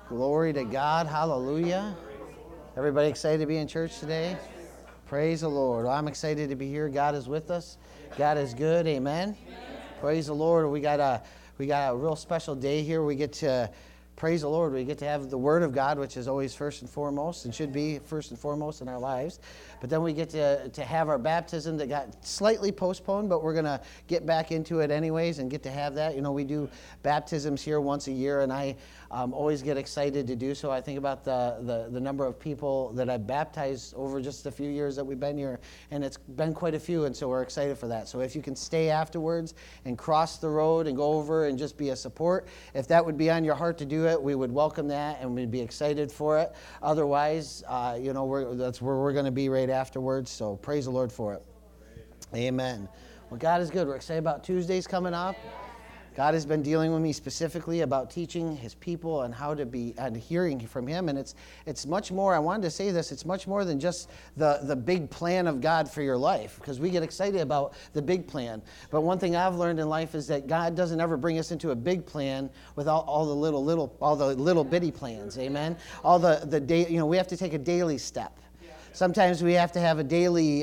Glory to God. Hallelujah. Everybody excited to be in church today? Praise the Lord. Well, I'm excited to be here. God is with us. God is good. Amen. Praise the Lord. We got a real special day here. We get to praise the Lord. We get to have the Word of God, which is always first and foremost and should be first and foremost in our lives. But then we get to have our baptism that got slightly postponed, but we're going to get back into it anyways and get to have that. You know, we do baptisms here once a year, and I always get excited to do so. I think about the number of people that I've baptized over just a few years that we've been here, and it's been quite a few, and so we're excited for that. So if you can stay afterwards and cross the road and go over and just be a support, if that would be on your heart to do it, we would welcome that and we'd be excited for it. Otherwise, that's where we're going to be right afterwards, so praise the Lord for it. Amen. Well, God is good. We're excited about Tuesdays coming up. God has been dealing with me specifically about teaching His people and how to be and hearing from Him. And it's much more, I wanted to say this, it's much more than just the big plan of God for your life, because we get excited about the big plan. But one thing I've learned in life is that God doesn't ever bring us into a big plan without all the little bitty plans. Amen. All the day, we have to take a daily step. Sometimes we have to have a daily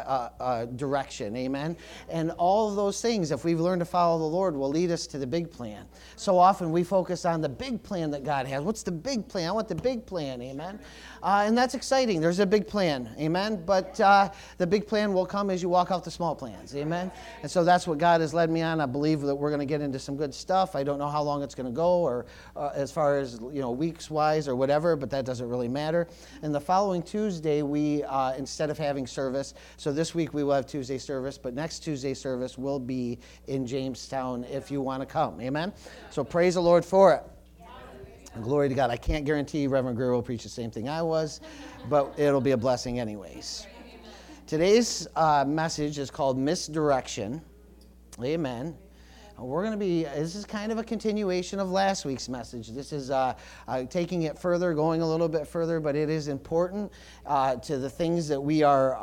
direction, amen? And all of those things, if we've learned to follow the Lord, will lead us to the big plan. So often we focus on the big plan that God has. What's the big plan? I want the big plan, amen? And that's exciting. There's a big plan, amen? But the big plan will come as you walk out the small plans, amen? And so that's what God has led me on. I believe that we're going to get into some good stuff. I don't know how long it's going to go, or as far as, weeks-wise or whatever, but that doesn't really matter. And the following Tuesday, we instead of having service, so this week we will have Tuesday service, but next Tuesday service will be in Jamestown if you want to come. Amen? So praise the Lord for it. Glory to God. I can't guarantee Reverend Greer will preach the same thing I was, but it'll be a blessing anyways. Today's message is called Misdirection. Amen. This is kind of a continuation of last week's message. This is taking it further, going a little bit further, but it is important to the things that we are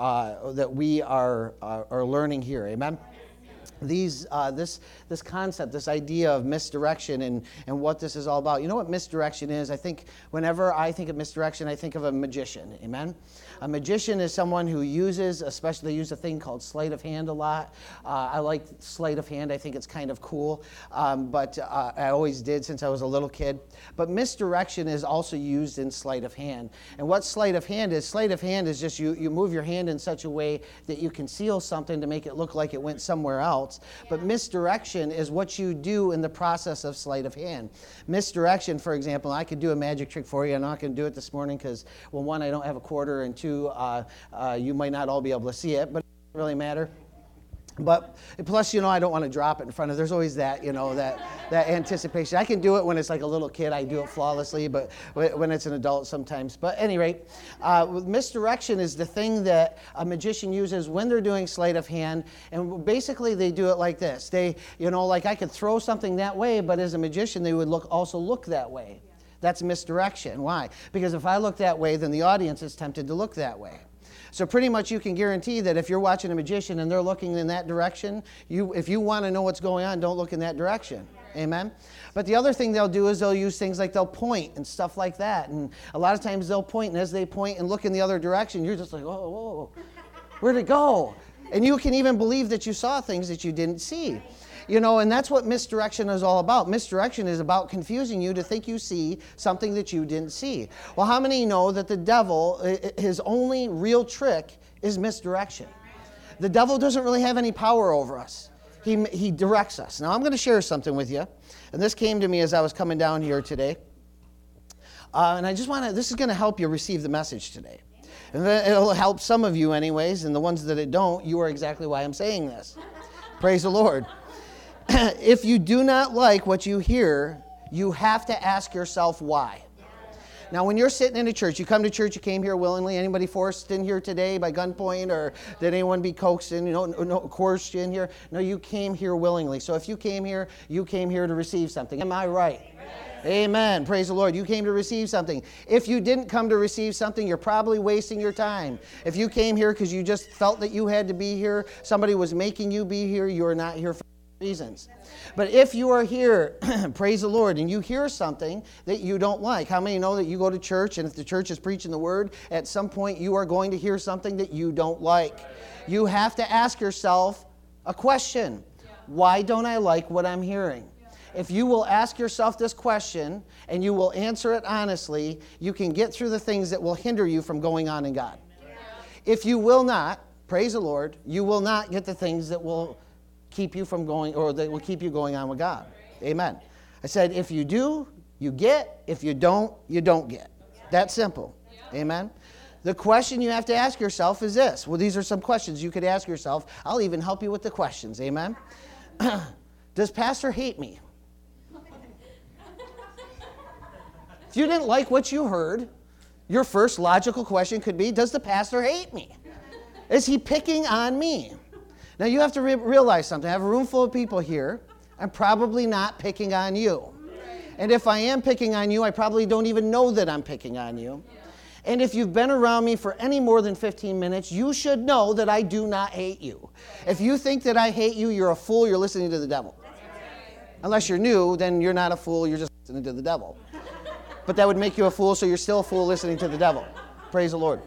learning here. Amen. This concept, this idea of misdirection and what this is all about. You know what misdirection is? I think whenever I think of misdirection, I think of a magician. Amen? A magician is someone who especially they use a thing called sleight of hand a lot. I like sleight of hand. I think it's kind of cool. But I always did since I was a little kid. But misdirection is also used in sleight of hand. And what sleight of hand is just you move your hand in such a way that you conceal something to make it look like it went somewhere else. But misdirection is what you do in the process of sleight of hand. Misdirection, for example, I could do a magic trick for you. I'm not going to do it this morning because, well, one, I don't have a quarter, and two, you might not all be able to see it, but it doesn't really matter. But plus, I don't want to drop it in front of. There's always that, that anticipation. I can do it when it's like a little kid. I do it flawlessly, but when it's an adult sometimes. But at any rate, misdirection is the thing that a magician uses when they're doing sleight of hand. And basically, they do it like this. They, like I could throw something that way, but as a magician, they would also look that way. That's misdirection. Why? Because if I look that way, then the audience is tempted to look that way. So pretty much you can guarantee that if you're watching a magician and they're looking in that direction, if you want to know what's going on, don't look in that direction. Amen? But the other thing they'll do is they'll use things like they'll point and stuff like that. And a lot of times they'll point, and as they point and look in the other direction, you're just like, whoa, where'd it go? And you can even believe that you saw things that you didn't see. And that's what misdirection is all about. Misdirection is about confusing you to think you see something that you didn't see. Well, how many know that the devil, his only real trick is misdirection? The devil doesn't really have any power over us. He directs us. Now, I'm going to share something with you. And this came to me as I was coming down here today. And this is going to help you receive the message today. And it'll help some of you anyways, and the ones that it don't, you are exactly why I'm saying this. Praise the Lord. If you do not like what you hear, you have to ask yourself why. Now, when you're sitting in a church, you come to church, you came here willingly. Anybody forced in here today by gunpoint, or did anyone be coaxed in, coerced you in here? No, you came here willingly. So if you came here to receive something. Am I right? Amen. Praise the Lord. You came to receive something. If you didn't come to receive something, you're probably wasting your time. If you came here because you just felt that you had to be here, somebody was making you be here, you're not here for reasons. But if you are here, praise the Lord, and you hear something that you don't like, how many know that you go to church, and if the church is preaching the word, at some point you are going to hear something that you don't like. You have to ask yourself a question. Why don't I like what I'm hearing? If you will ask yourself this question and you will answer it honestly, you can get through the things that will hinder you from going on in God. If you will not, praise the Lord, you will not get the things that will keep you from going, or that will keep you going on with God. Amen. I said, if you do, you get. If you don't, you don't get. That simple. Amen. The question you have to ask yourself is this. Well, these are some questions you could ask yourself. I'll even help you with the questions. Amen. Does Pastor hate me? If you didn't like what you heard, your first logical question could be, does the pastor hate me? Is he picking on me? Now, you have to realize something. I have a room full of people here. I'm probably not picking on you. And if I am picking on you, I probably don't even know that I'm picking on you. And if you've been around me for any more than 15 minutes, you should know that I do not hate you. If you think that I hate you, you're a fool. You're listening to the devil. Unless you're new, then you're not a fool. You're just listening to the devil. But that would make you a fool, so you're still a fool listening to the devil. Praise the Lord.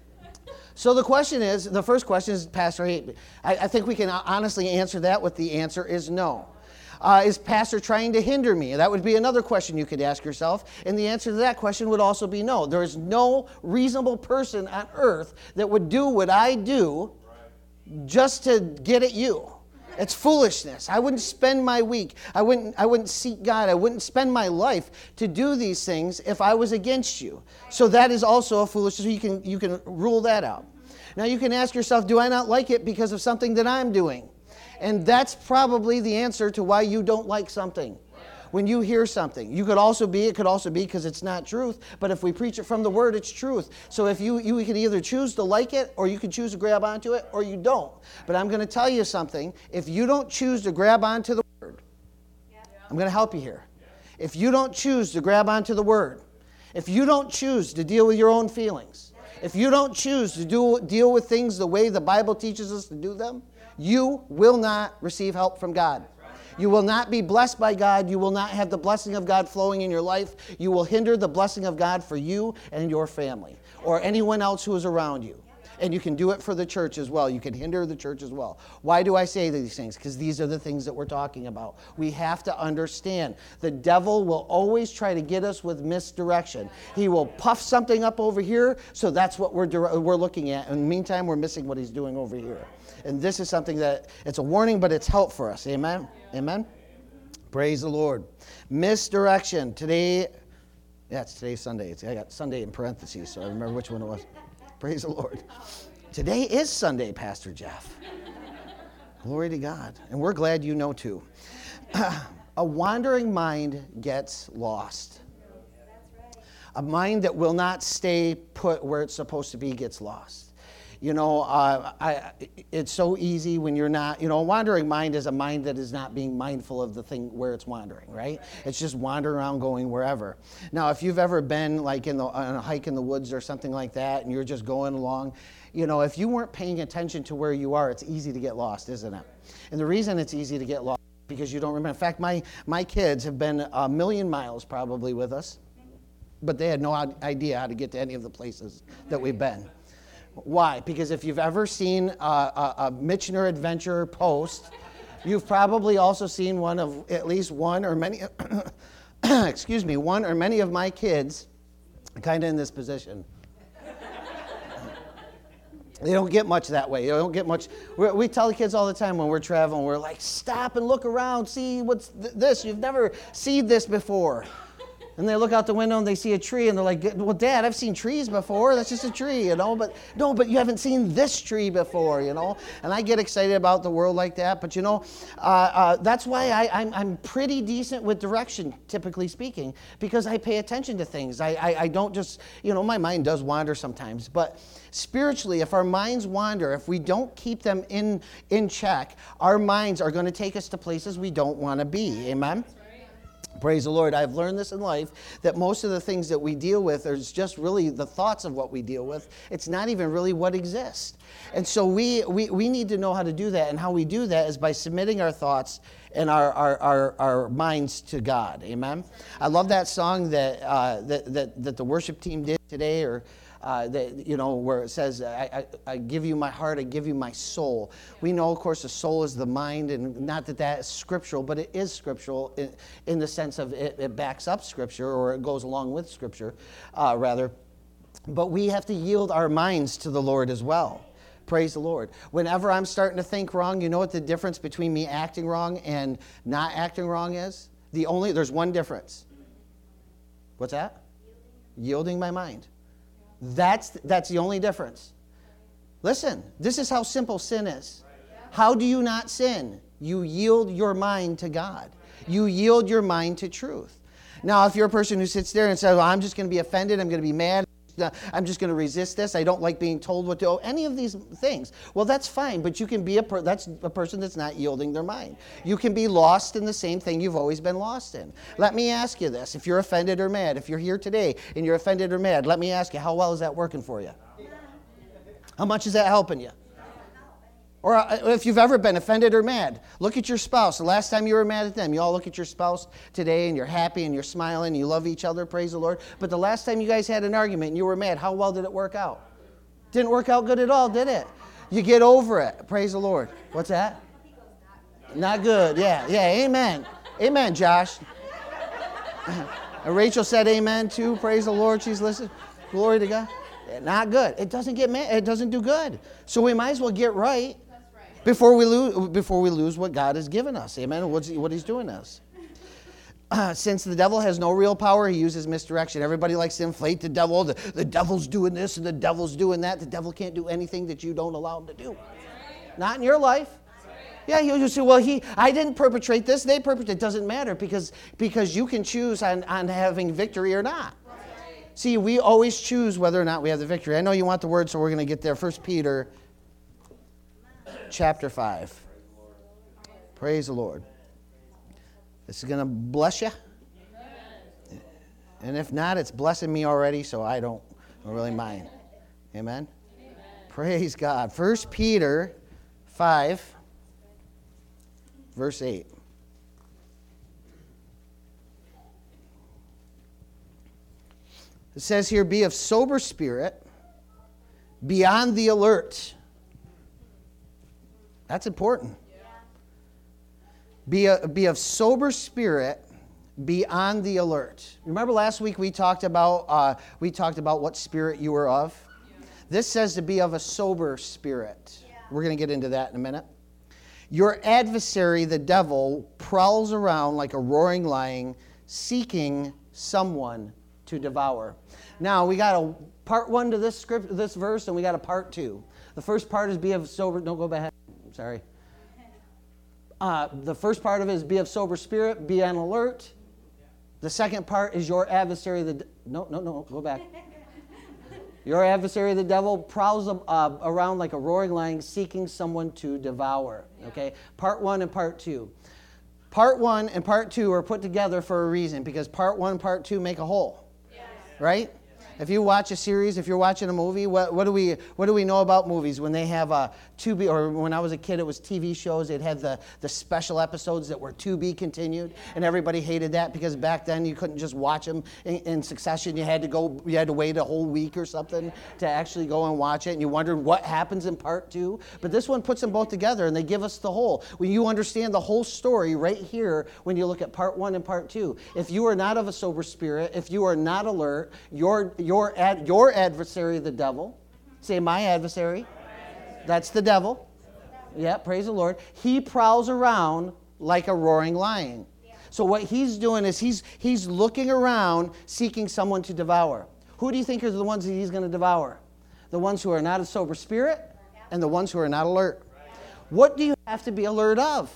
So the question is, the first question is, Pastor hate me? I think we can honestly answer that with the answer is no. Is Pastor trying to hinder me? That would be another question you could ask yourself. And the answer to that question would also be no. There is no reasonable person on earth that would do what I do just to get at you. It's foolishness. I wouldn't spend my week. I wouldn't seek God. I wouldn't spend my life to do these things if I was against you. So that is also a foolishness. So you can rule that out. Now you can ask yourself, do I not like it because of something that I'm doing? And that's probably the answer to why you don't like something. When you hear something, it could also be because it's not truth. But if we preach it from the Word, it's truth. So if you can either choose to like it, or you can choose to grab onto it, or you don't. But I'm going to tell you something. If you don't choose to grab onto the Word, I'm going to help you here. If you don't choose to grab onto the Word, if you don't choose to deal with your own feelings, if you don't choose to deal with things the way the Bible teaches us to do them, you will not receive help from God. You will not be blessed by God. You will not have the blessing of God flowing in your life. You will hinder the blessing of God for you and your family or anyone else who is around you. And you can do it for the church as well. You can hinder the church as well. Why do I say these things? Because these are the things that we're talking about. We have to understand the devil will always try to get us with misdirection. He will puff something up over here, so that's what we're looking at. In the meantime, we're missing what he's doing over here. And this is something that, it's a warning, but it's help for us. Amen? Amen? Praise the Lord. Misdirection. Today's Sunday. I got Sunday in parentheses, so I remember which one it was. Praise the Lord. Today is Sunday, Pastor Jeff. Glory to God. And we're glad you know too. A wandering mind gets lost. A mind that will not stay put where it's supposed to be gets lost. You know, it's so easy when you're not, a wandering mind is a mind that is not being mindful of the thing where it's wandering, right? It's just wandering around going wherever. Now, if you've ever been like on a hike in the woods or something like that, and you're just going along, if you weren't paying attention to where you are, it's easy to get lost, isn't it? And the reason it's easy to get lost is because you don't remember. In fact, my kids have been 1,000,000 miles probably with us, but they had no idea how to get to any of the places that we've been. Why? Because if you've ever seen a Michener Adventure post, you've probably also seen one of at least one or many, one or many of my kids kind of in this position. They don't get much that way. They don't get much. We tell the kids all the time when we're traveling, we're like, stop and look around, see what's this. You've never seen this before. And they look out the window and they see a tree and they're like, well, Dad, I've seen trees before. That's just a tree, But no, but you haven't seen this tree before, And I get excited about the world like that. But, that's why I'm pretty decent with direction, typically speaking, because I pay attention to things. I don't just, my mind does wander sometimes. But spiritually, if our minds wander, if we don't keep them in check, our minds are going to take us to places we don't want to be. Amen? Praise the Lord. I've learned this in life, that most of the things that we deal with is just really the thoughts of what we deal with. It's not even really what exists. And so we need to know how to do that. And how we do that is by submitting our thoughts and our minds to God. Amen. I love that song that the worship team did today, or where it says, I give you my heart, I give you my soul. We know, of course, the soul is the mind, and not that that is scriptural, but it is scriptural in the sense of it backs up Scripture, or it goes along with Scripture, rather. But we have to yield our minds to the Lord as well. Praise the Lord. Whenever I'm starting to think wrong, you know what the difference between me acting wrong and not acting wrong is? There's one difference. What's that? Yielding my mind. That's the only difference. Listen, this is how simple sin is. How do you not sin? You yield your mind to God. You yield your mind to truth. Now, if you're a person who sits there and says, well, I'm just going to be offended, I'm going to be mad, I'm just going to resist this, I don't like being told what to do, any of these things. Well, that's fine, but you can be that's a person that's not yielding their mind. You can be lost in the same thing you've always been lost in. Let me ask you this. If you're offended or mad, if you're here today and you're offended or mad, let me ask you, how well is that working for you? How much is that helping you? Or if you've ever been offended or mad, look at your spouse. The last time you were mad at them, you all look at your spouse today and you're happy and you're smiling and you love each other, praise the Lord. But the last time you guys had an argument and you were mad, how well did it work out? Didn't work out good at all, did it? You get over it, praise the Lord. What's that? Not good, yeah, amen. Amen, Josh. And Rachel said amen too, praise the Lord, she's listening. Glory to God. Not good. It doesn't get mad, it doesn't do good. So we might as well get right. Before we lose what God has given us. Amen. What he's doing us. Since the devil has no real power, he uses misdirection. Everybody likes to inflate the devil. The devil's doing this and the devil's doing that. The devil can't do anything that you don't allow him to do. Not in your life. Yeah, you say, well, I didn't perpetrate this. They perpetrated. It doesn't matter because you can choose on having victory or not. See, we always choose whether or not we have the victory. I know you want the word, so we're going to get there. 1 Peter chapter 5. Praise the Lord. This is going to bless you. And if not, it's blessing me already, so I don't really mind. Amen? Praise God. 1 Peter 5, verse 8. It says here, be of sober spirit, be on the alert. That's important. Be of sober spirit, be on the alert. Remember last week we talked about what spirit you were of? This says to be of a sober spirit. We're going to get into that in a minute. Your adversary, the devil, prowls around like a roaring lion, seeking someone to devour. Now, we got a part 1 to this verse, and we got a part 2. The first part is be of sober... Don't go back. Sorry. The first part of it is be of sober spirit, be on alert. The second part is your adversary, No, go back. Your adversary, the devil, prowls around like a roaring lion, seeking someone to devour. Okay? Part 1 and part 2. Part 1 and part 2 are put together for a reason, because part 1 and part 2 make a whole. Right? If you watch a series, if you're watching a movie, what do we know about movies? When they have to be, or when I was a kid, it was TV shows. They'd have the special episodes that were to be continued, and everybody hated that because back then you couldn't just watch them in succession. You had to wait a whole week or something to actually go and watch it, and you wondered what happens in part 2. But this one puts them both together, and they give us the whole. When you understand the whole story right here, when you look at part 1 and part 2, if you are not of a sober spirit, if you are not alert, your adversary, the devil. Say, my adversary. That's the devil. Yeah, praise the Lord. He prowls around like a roaring lion. So what he's doing is he's looking around, seeking someone to devour. Who do you think are the ones that he's going to devour? The ones who are not of sober spirit and the ones who are not alert. What do you have to be alert of?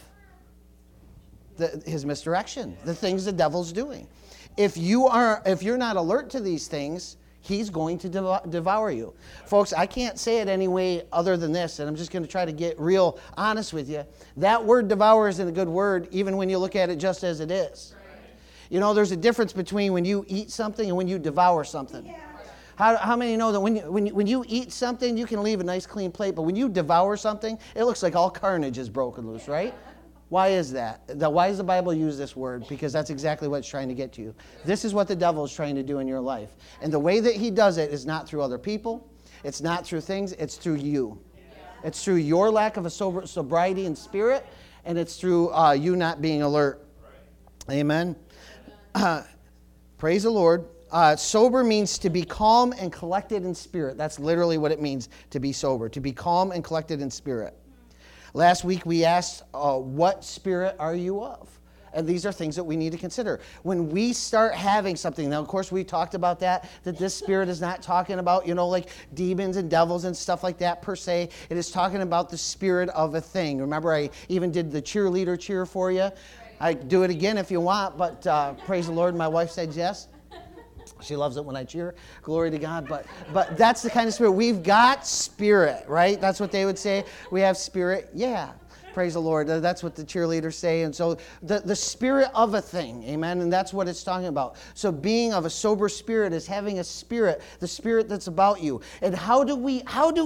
His misdirection, the things the devil's doing. If you're not alert to these things, he's going to devour you. Folks, I can't say it any way other than this, and I'm just going to try to get real honest with you. That word devour isn't a good word, even when you look at it just as it is. You know, there's a difference between when you eat something and when you devour something. Yeah. How many know that when you eat something, you can leave a nice clean plate, but when you devour something, it looks like all carnage is broken loose, right? Why is that? Why does the Bible use this word? Because that's exactly what it's trying to get to you. This is what the devil is trying to do in your life. And the way that he does it is not through other people. It's not through things. It's through you. It's through your lack of a sobriety in spirit, and it's through you not being alert. Amen. Praise the Lord. Sober means to be calm and collected in spirit. That's literally what it means to be sober, to be calm and collected in spirit. Last week we asked, what spirit are you of? And these are things that we need to consider. When we start having something, now of course we talked about that this spirit is not talking about, like demons and devils and stuff like that per se. It is talking about the spirit of a thing. Remember, I even did the cheerleader cheer for you. I do it again if you want, but praise the Lord, my wife said yes. She loves it when I cheer. Glory to God. But that's the kind of spirit. We've got spirit, right? That's what they would say. We have spirit. Yeah. Praise the Lord. That's what the cheerleaders say. And so the spirit of a thing. Amen. And that's what it's talking about. So being of a sober spirit is having a spirit, the spirit that's about you. And how do we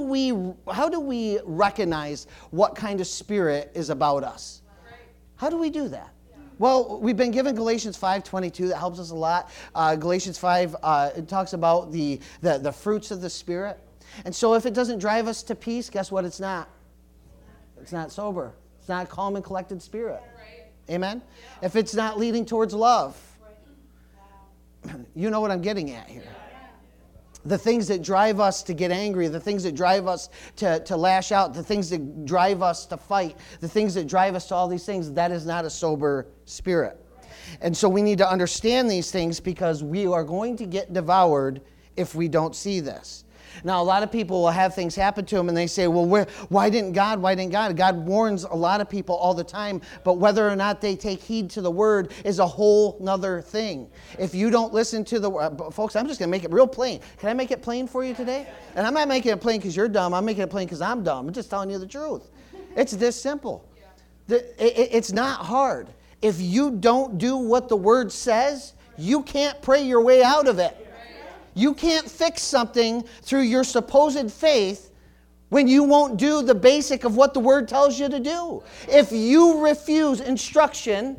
recognize what kind of spirit is about us? How do we do that? Well, we've been given Galatians 5:22. That helps us a lot. Galatians 5, it talks about the fruits of the Spirit. And so if it doesn't drive us to peace, guess what it's not? It's not sober. It's not calm and collected spirit. Amen? If it's not leading towards love. You know what I'm getting at here. The things that drive us to get angry, the things that drive us to lash out, the things that drive us to fight, the things that drive us to all these things, that is not a sober spirit. And so we need to understand these things because we are going to get devoured if we don't see this. Now, a lot of people will have things happen to them and they say, well, why didn't God? God warns a lot of people all the time, but whether or not they take heed to the word is a whole nother thing. If you don't listen to the word, folks, I'm just going to make it real plain. Can I make it plain for you today? And I'm not making it plain because you're dumb. I'm making it plain because I'm dumb. I'm just telling you the truth. It's this simple. It's not hard. If you don't do what the word says, you can't pray your way out of it. You can't fix something through your supposed faith when you won't do the basic of what the word tells you to do. If you refuse instruction,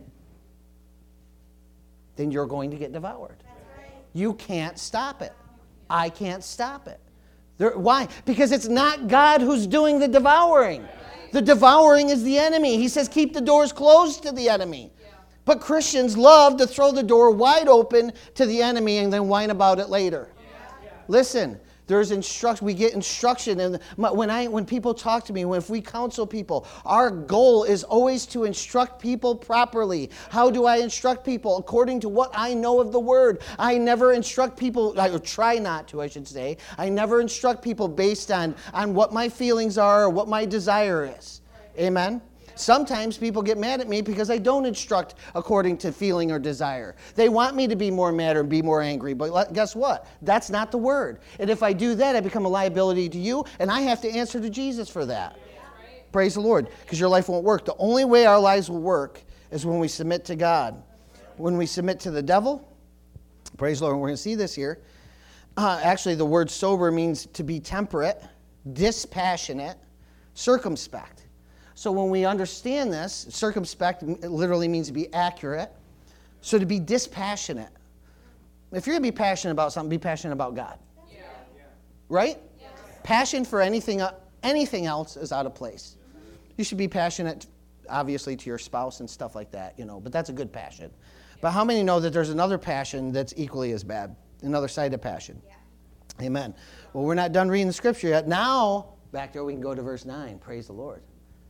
then you're going to get devoured. You can't stop it. I can't stop it. Why? Because it's not God who's doing the devouring. The devouring is the enemy. He says keep the doors closed to the enemy. But Christians love to throw the door wide open to the enemy and then whine about it later. Listen, there's instruction. We get instruction. And when people talk to me, if we counsel people, our goal is always to instruct people properly. How do I instruct people? According to what I know of the Word. I never instruct people, or try not to, I should say. I never instruct people based on what my feelings are or what my desire is. Amen? Sometimes people get mad at me because I don't instruct according to feeling or desire. They want me to be more mad or be more angry, but guess what? That's not the word. And if I do that, I become a liability to you, and I have to answer to Jesus for that. Praise the Lord, because your life won't work. The only way our lives will work is when we submit to God. When we submit to the devil, praise the Lord, we're going to see this here. Actually, the word sober means to be temperate, dispassionate, circumspect. So when we understand this, circumspect literally means to be accurate. So to be dispassionate. If you're going to be passionate about something, be passionate about God. Yeah. Right? Yes. Passion for anything else is out of place. You should be passionate, obviously, to your spouse and stuff like that, but that's a good passion. But how many know that there's another passion that's equally as bad? Another side of passion. Yeah. Amen. Well, we're not done reading the scripture yet. Now, back there we can go to verse 9. Praise the Lord.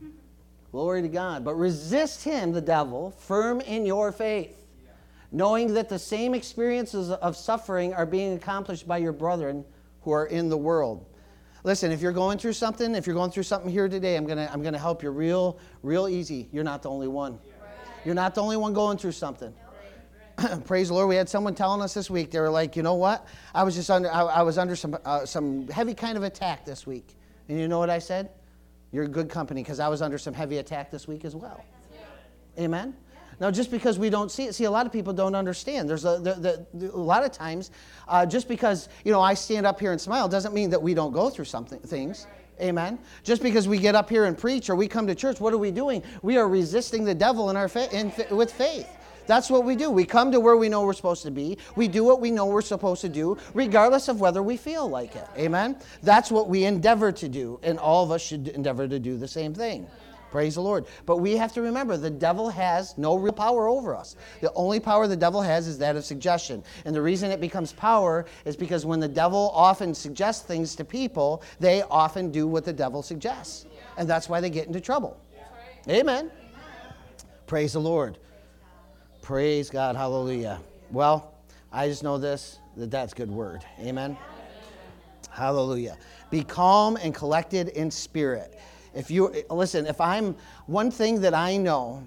Glory to God. But resist him, the devil, firm in your faith, knowing that the same experiences of suffering are being accomplished by your brethren who are in the world. Listen, if you're going through something, here today, I'm gonna help you real easy. You're not the only one. You're not the only one going through something. Praise the Lord. We had someone telling us this week. They were like, you know what? I was under some heavy kind of attack this week, and you know what I said? You're good company because I was under some heavy attack this week as well. Yeah. Amen? Now, just because we don't see it, a lot of people don't understand. There's a lot of times, just because, I stand up here and smile doesn't mean that we don't go through things. Amen. Just because we get up here and preach or we come to church, what are we doing? We are resisting the devil with faith. That's what we do. We come to where we know we're supposed to be. We do what we know we're supposed to do, regardless of whether we feel like it. Amen. That's what we endeavor to do, and all of us should endeavor to do the same thing. Praise the Lord. But we have to remember, the devil has no real power over us. The only power the devil has is that of suggestion. And the reason it becomes power is because when the devil often suggests things to people, they often do what the devil suggests. And that's why they get into trouble. Amen. Praise the Lord. Praise God. Hallelujah. Well, I just know that's good word. Amen. Hallelujah. Be calm and collected in spirit. If I'm one thing that I know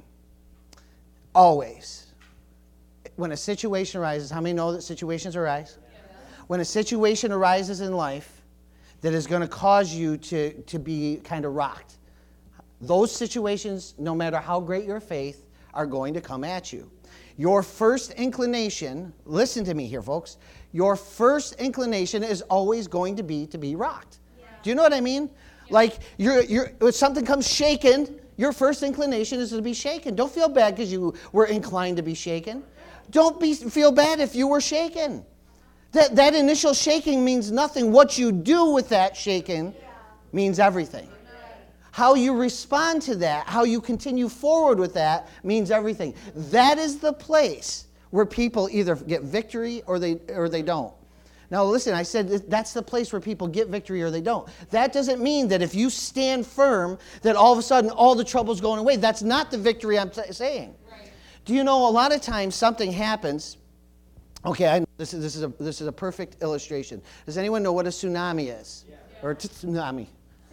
always, when a situation arises, how many know that situations arise? When a situation arises in life that is going to cause you to be kind of rocked, those situations, no matter how great your faith, are going to come at you. Your first inclination, listen to me here, folks, your first inclination is always going to be rocked. Yeah. Do you know what I mean? Like, if something comes shaken, your first inclination is to be shaken. Don't feel bad because you were inclined to be shaken. Don't feel bad if you were shaken. That initial shaking means nothing. What you do with that shaking means everything. How you respond to that, how you continue forward with that, means everything. That is the place where people either get victory or they don't. Now listen, I said that's the place where people get victory or they don't. That doesn't mean that if you stand firm, that all of a sudden all the trouble's going away. That's not the victory I'm saying. Right. Do you know a lot of times something happens? Okay, I know this is a perfect illustration. Does anyone know what a tsunami is? Yeah. Or tsunami,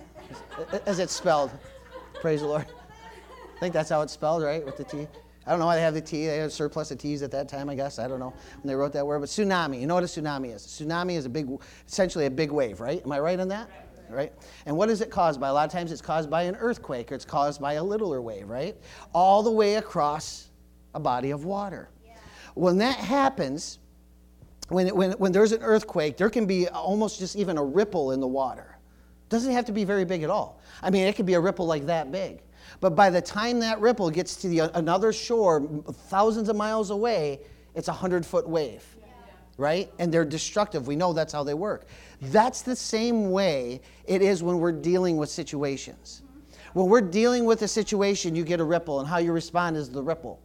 as it's spelled? Praise the Lord. I think that's how it's spelled, right, with the T. I don't know why they have the T. They had a surplus of T's at that time, I guess. I don't know when they wrote that word. But tsunami, you know what a tsunami is? A tsunami is essentially a big wave, right? Am I right on that? Right? And what is it caused by? A lot of times it's caused by an earthquake, or it's caused by a littler wave, right? All the way across a body of water. Yeah. When that happens, when there's an earthquake, there can be almost just even a ripple in the water. Doesn't have to be very big at all. I mean, it could be a ripple like that big. But by the time that ripple gets to another shore, thousands of miles away, it's a 100-foot wave, right? And they're destructive. We know that's how they work. That's the same way it is when we're dealing with situations. When we're dealing with a situation, you get a ripple, and how you respond is the ripple.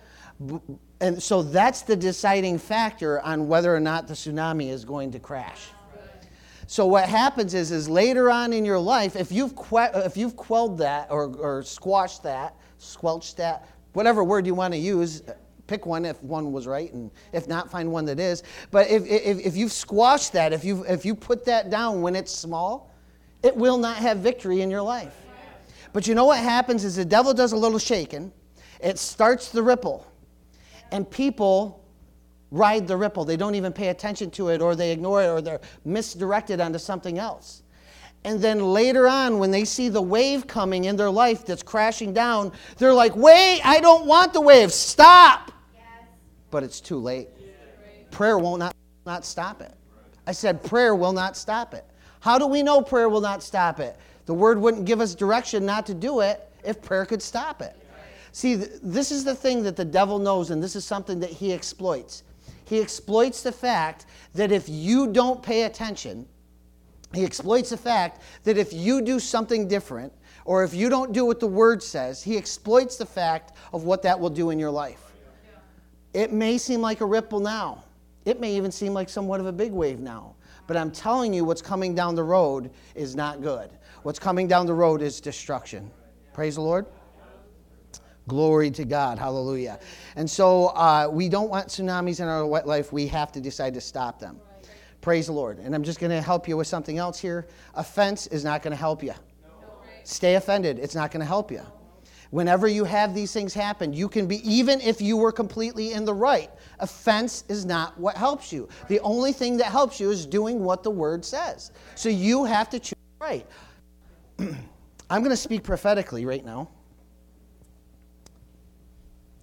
And so that's the deciding factor on whether or not the tsunami is going to crash. So what happens is later on in your life, if you've quelled that or squelched that, whatever word you want to use, pick one if one was right, and if not, find one that is. But if you've squashed that, if you put that down when it's small, it will not have victory in your life. But you know what happens is the devil does a little shaking. It starts the ripple, and people ride the ripple. They don't even pay attention to it, or they ignore it, or they're misdirected onto something else. And then later on, when they see the wave coming in their life that's crashing down, they're like, wait, I don't want the wave. Stop. Yes. But it's too late. Prayer will not stop it. I said prayer will not stop it. How do we know prayer will not stop it? The word wouldn't give us direction not to do it if prayer could stop it. See, this is the thing that the devil knows, and this is something that he exploits. He exploits the fact that if you don't pay attention, he exploits the fact that if you do something different, or if you don't do what the Word says, he exploits the fact of what that will do in your life. It may seem like a ripple now. It may even seem like somewhat of a big wave now. But I'm telling you, what's coming down the road is not good. What's coming down the road is destruction. Praise the Lord. Glory to God. Hallelujah. And so we don't want tsunamis in our life. We have to decide to stop them. Right. Praise the Lord. And I'm just going to help you with something else here. Offense is not going to help you. No. Stay offended. It's not going to help you. Whenever you have these things happen, you can be, even if you were completely in the right, offense is not what helps you. The only thing that helps you is doing what the Word says. So you have to choose right. I'm going to speak prophetically right now.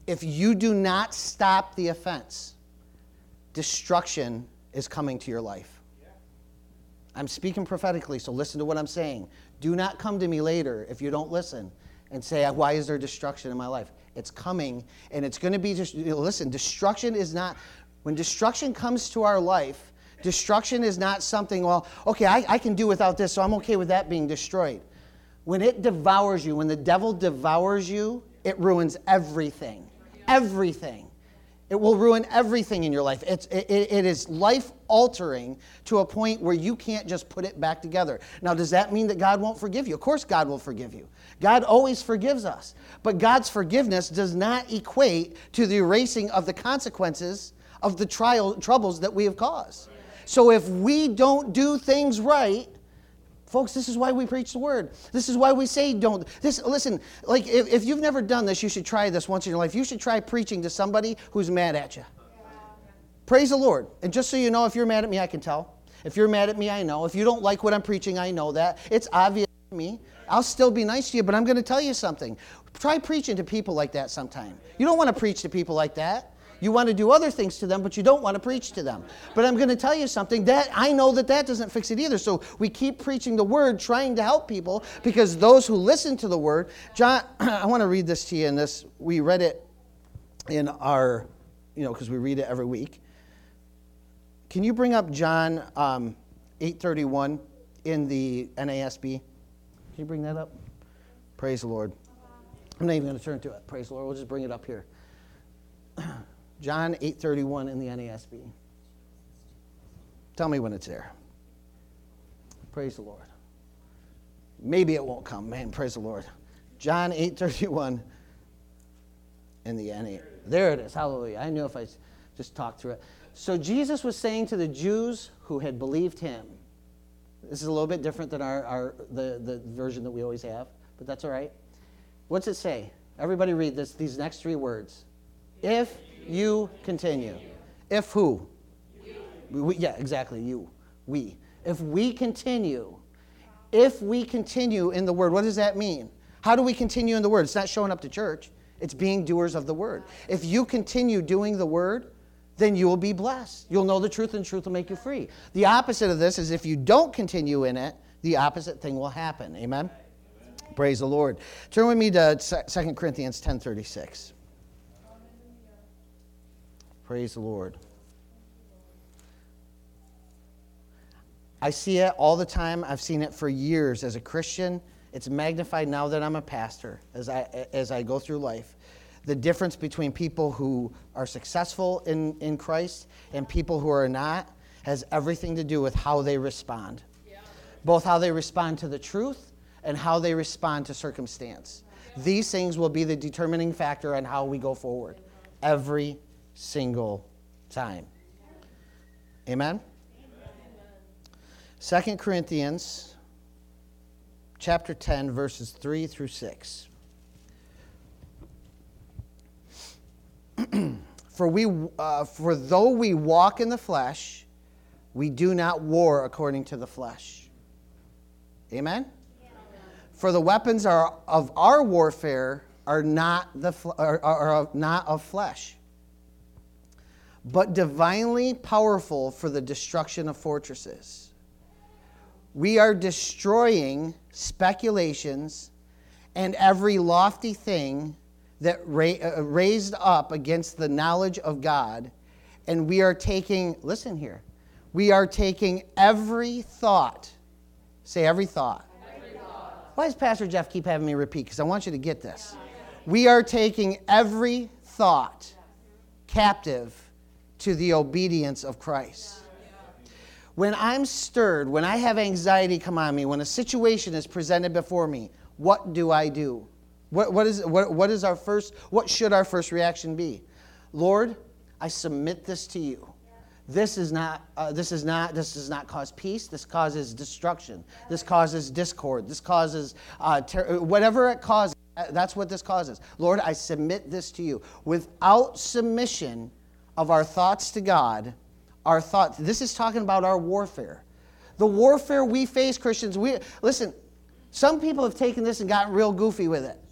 If you do not stop the offense, destruction is coming to your life. I'm speaking prophetically, so listen to what I'm saying. Do not come to me later if you don't listen and say, why is there destruction in my life? It's coming, and it's going to be just, listen, destruction is not, when destruction comes to our life, destruction is not something, well, okay, I can do without this, so I'm okay with that being destroyed. When it devours you, when the devil devours you, it ruins everything. Everything. It will ruin everything in your life. It is life-altering to a point where you can't just put it back together. Now, does that mean that God won't forgive you? Of course God will forgive you. God always forgives us. But God's forgiveness does not equate to the erasing of the consequences of the troubles that we have caused. So if we don't do things right, folks, this is why we preach the word. This is why we say don't. Listen, like if you've never done this, you should try this once in your life. You should try preaching to somebody who's mad at you. Praise the Lord. And just so you know, if you're mad at me, I can tell. If you're mad at me, I know. If you don't like what I'm preaching, I know that. It's obvious to me. I'll still be nice to you, but I'm going to tell you something. Try preaching to people like that sometime. You don't want to preach to people like that. You want to do other things to them, but you don't want to preach to them. But I'm going to tell you something, that I know that doesn't fix it either. So we keep preaching the word, trying to help people, because those who listen to the word, John, I want to read this to you in this. We read it in our, because we read it every week. Can you bring up John 8:31 in the NASB? Can you bring that up? Praise the Lord. I'm not even going to turn to it. Praise the Lord. We'll just bring it up here. John 8:31 in the NASB. Tell me when it's there. Praise the Lord. Maybe it won't come, man. Praise the Lord. John 8:31 in the NASB. There it is. Hallelujah. I knew if I just talked through it. So Jesus was saying to the Jews who had believed him. This is a little bit different than the version that we always have, but that's all right. What's it say? Everybody read these next three words. If you continue. If who? You. Yeah, exactly, you. We. If we continue in the word, what does that mean? How do we continue in the word? It's not showing up to church. It's being doers of the word. If you continue doing the word, then you will be blessed. You'll know the truth, and the truth will make you free. The opposite of this is if you don't continue in it, the opposite thing will happen. Amen? Praise the Lord. Turn with me to 2 Corinthians 10:36. Praise the Lord. I see it all the time. I've seen it for years as a Christian. It's magnified now that I'm a pastor as I go through life. The difference between people who are successful in Christ and people who are not has everything to do with how they respond. Yeah. Both how they respond to the truth and how they respond to circumstance. These things will be the determining factor on how we go forward. Every single time. Amen? 2 Corinthians chapter 10, verses 3 through 6. For though we walk in the flesh, we do not war according to the flesh. Amen? For the weapons of our warfare are not of flesh, but divinely powerful for the destruction of fortresses. We are destroying speculations and every lofty thing that raised up against the knowledge of God, and we are taking, listen here, we are taking every thought. Say every thought. Every thought. Why does Pastor Jeff keep having me repeat? Because I want you to get this. We are taking every thought captive to the obedience of Christ. When I'm stirred, when I have anxiety come on me, when a situation is presented before me, what do I do? What should our first reaction be? Lord, I submit this to you. This does not cause peace. This causes destruction. This causes discord. This causes whatever it causes. That's what this causes. Lord, I submit this to you. Without submission of our thoughts to God, this is talking about our warfare. The warfare we face, Christians, listen, some people have taken this and gotten real goofy with it.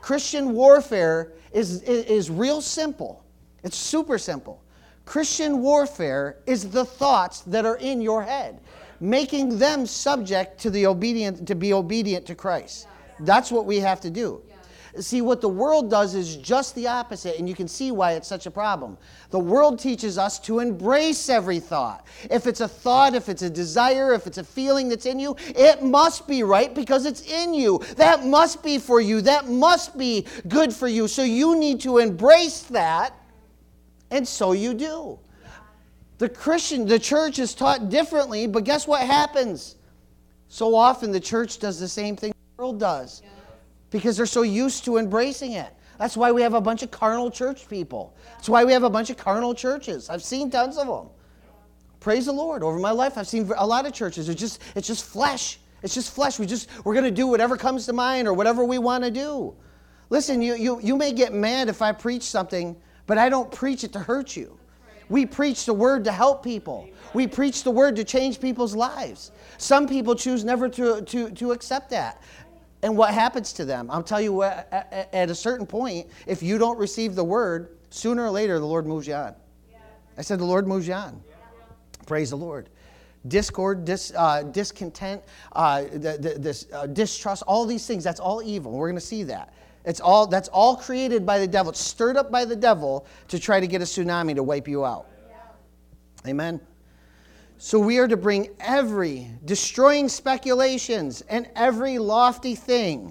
Christian warfare is real simple. It's super simple. Christian warfare is the thoughts that are in your head, making them subject to be obedient to Christ. That's what we have to do. See, what the world does is just the opposite, and you can see why it's such a problem. The world teaches us to embrace every thought. If it's a thought, if it's a desire, if it's a feeling that's in you, it must be right because it's in you. That must be for you. That must be good for you. So you need to embrace that, and so you do. The church is taught differently, but guess what happens? So often the church does the same thing the world does. Because they're so used to embracing it. That's why we have a bunch of carnal church people. That's why we have a bunch of carnal churches. I've seen tons of them. Praise the Lord. Over my life, I've seen a lot of churches. It's just flesh. It's just flesh. We're going to do whatever comes to mind or whatever we want to do. Listen, you may get mad if I preach something, but I don't preach it to hurt you. We preach the word to help people. We preach the word to change people's lives. Some people choose never to accept that. And what happens to them? I'll tell you what, at a certain point, if you don't receive the word, sooner or later the Lord moves you on. I said the Lord moves you on. Praise the Lord. Discord, discontent, distrust, all these things, that's all evil. We're going to see that. That's all created by the devil. It's stirred up by the devil to try to get a tsunami to wipe you out. Amen. So we are to bring every destroying speculations and every lofty thing,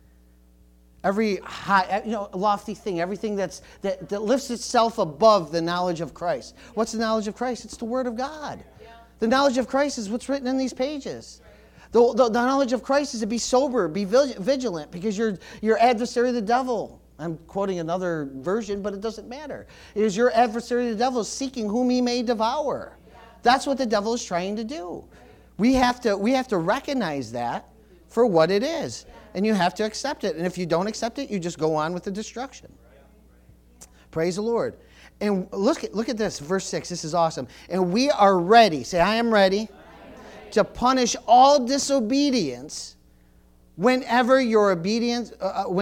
every high, lofty thing, everything that lifts itself above the knowledge of Christ. What's the knowledge of Christ? It's the Word of God. The knowledge of Christ is what's written in these pages. The knowledge of Christ is to be sober, be vigilant, because your adversary, the devil. I'm quoting another version, but it doesn't matter. It is your adversary, the devil, seeking whom he may devour. That's what the devil is trying to do. We have to recognize that for what it is. And you have to accept it. And if you don't accept it, you just go on with the destruction. Praise the Lord. And look at this, verse 6. This is awesome. And we are ready. Say, I am ready to punish all disobedience whenever your obedience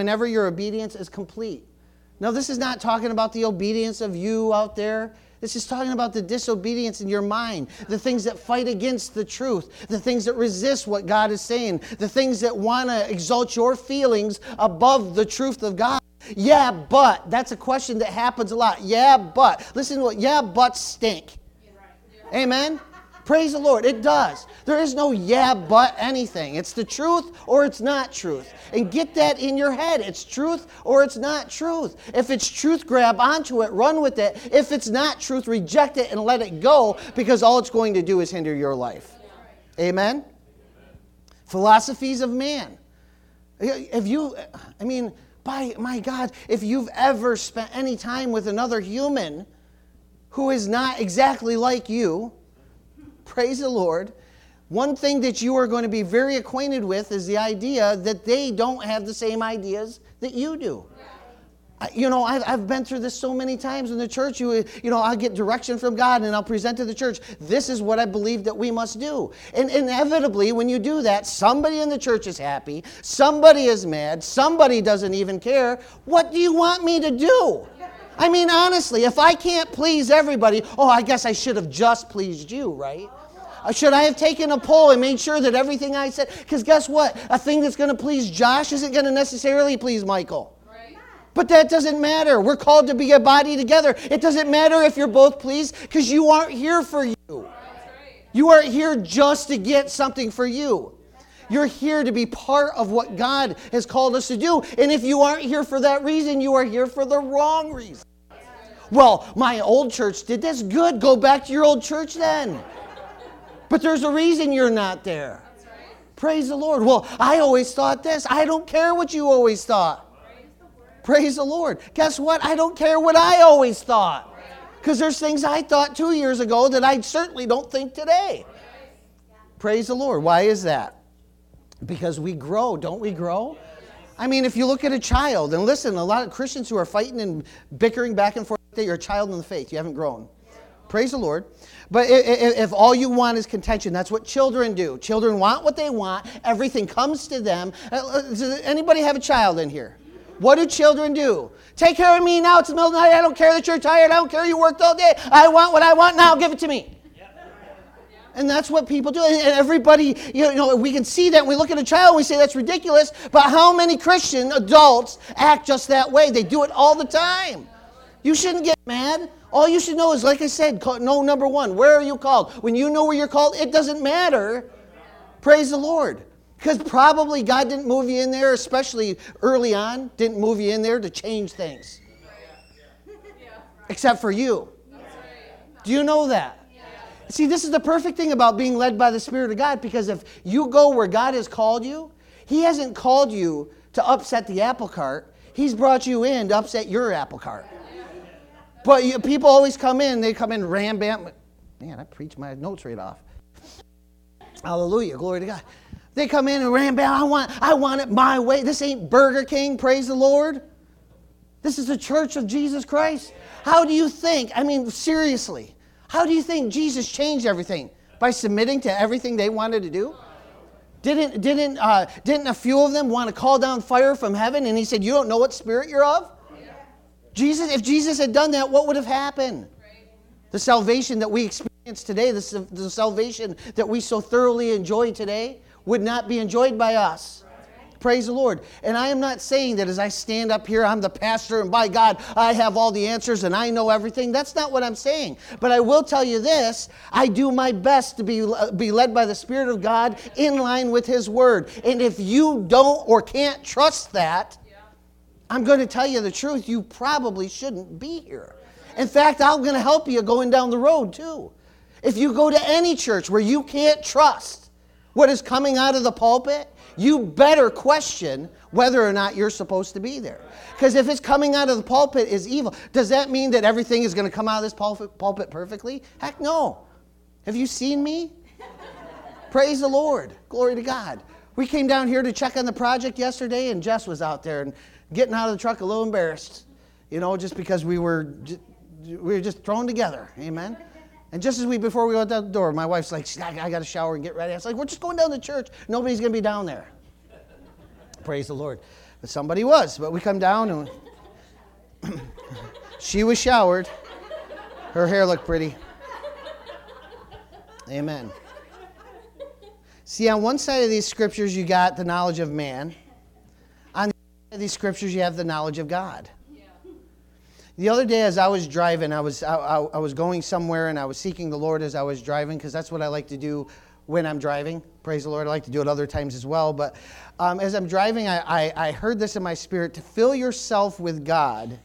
is complete. Now, this is not talking about the obedience of you out there. This is talking about the disobedience in your mind, the things that fight against the truth, the things that resist what God is saying, the things that want to exalt your feelings above the truth of God. Yeah, but. That's a question that happens a lot. Yeah, but. Listen to what, yeah, but stink. Amen? Praise the Lord. It does. There is no yeah, but anything. It's the truth or it's not truth. And get that in your head. It's truth or it's not truth. If it's truth, grab onto it, run with it. If it's not truth, reject it and let it go, because all it's going to do is hinder your life. Amen? Philosophies of man. My God, if you've ever spent any time with another human who is not exactly like you, praise the Lord, one thing that you are going to be very acquainted with is the idea that they don't have the same ideas that you do. I've been through this so many times in the church. I'll get direction from God and I'll present to the church, this is what I believe that we must do. And inevitably, when you do that, somebody in the church is happy, somebody is mad, somebody doesn't even care. What do you want me to do? I mean, honestly, if I can't please everybody, I guess I should have just pleased you, right? Should I have taken a poll and made sure that everything I said, because guess what? A thing that's going to please Josh isn't going to necessarily please Michael. Right. But that doesn't matter. We're called to be a body together. It doesn't matter if you're both pleased, because you aren't here for you. Right. You aren't here just to get something for you. You're here to be part of what God has called us to do. And if you aren't here for that reason, you are here for the wrong reason. Well, my old church did this. Good. Go back to your old church then. But there's a reason you're not there. Praise the Lord. Well, I always thought this. I don't care what you always thought. Praise the Lord. Guess what? I don't care what I always thought. Because there's things I thought 2 years ago that I certainly don't think today. Praise the Lord. Why is that? Because we grow. Don't we grow? I mean, if you look at a child, and listen, a lot of Christians who are fighting and bickering back and forth, you're a child in the faith. You haven't grown. Praise the Lord. But if all you want is contention, that's what children do. Children want what they want. Everything comes to them. Does anybody have a child in here? What do children do? Take care of me now. It's the middle of the night. I don't care that you're tired. I don't care you worked all day. I want what I want now. Give it to me. And that's what people do. And everybody, we can see that when we look at a child and we say that's ridiculous. But how many Christian adults act just that way? They do it all the time. You shouldn't get mad. All you should know is, like I said, know number one. Where are you called? When you know where you're called, it doesn't matter. Praise the Lord. Because probably God didn't move you in there, especially early on, didn't move you in there to change things. Except for you. Do you know that? See, this is the perfect thing about being led by the Spirit of God, because if you go where God has called you, He hasn't called you to upset the apple cart. He's brought you in to upset your apple cart. But people always come in, they come in ram, bam. Man, I preached my notes right off. Hallelujah, glory to God. They come in and ram, bam, I want it my way. This ain't Burger King, praise the Lord. This is the church of Jesus Christ. How do you think, seriously, how do you think Jesus changed everything? By submitting to everything they wanted to do? Didn't a few of them want to call down fire from heaven? And He said, you don't know what spirit you're of? If Jesus had done that, what would have happened? The salvation that we experience today, the salvation that we so thoroughly enjoy today, would not be enjoyed by us. Praise the Lord. And I am not saying that as I stand up here, I'm the pastor, and by God, I have all the answers and I know everything. That's not what I'm saying. But I will tell you this, I do my best to be led by the Spirit of God in line with His Word. And if you don't or can't trust that, I'm going to tell you the truth, you probably shouldn't be here. In fact, I'm going to help you going down the road too. If you go to any church where you can't trust what is coming out of the pulpit, you better question whether or not you're supposed to be there. Because if it's coming out of the pulpit is evil, does that mean that everything is going to come out of this pulpit perfectly? Heck no. Have you seen me? Praise the Lord. Glory to God. We came down here to check on the project yesterday, and Jess was out there and getting out of the truck a little embarrassed, just because we were just thrown together. Amen. And just before we went out the door, my wife's like, I got to shower and get ready. I was like, we're just going down to church. Nobody's going to be down there. Praise the Lord. But somebody was. But we come down and she was showered. Her hair looked pretty. Amen. See, on one side of these scriptures, you got the knowledge of man. On the other side of these scriptures, you have the knowledge of God. The other day as I was driving, I was going somewhere and I was seeking the Lord as I was driving, because that's what I like to do when I'm driving. Praise the Lord. I like to do it other times as well. But as I'm driving, I heard this in my spirit. To fill yourself with God,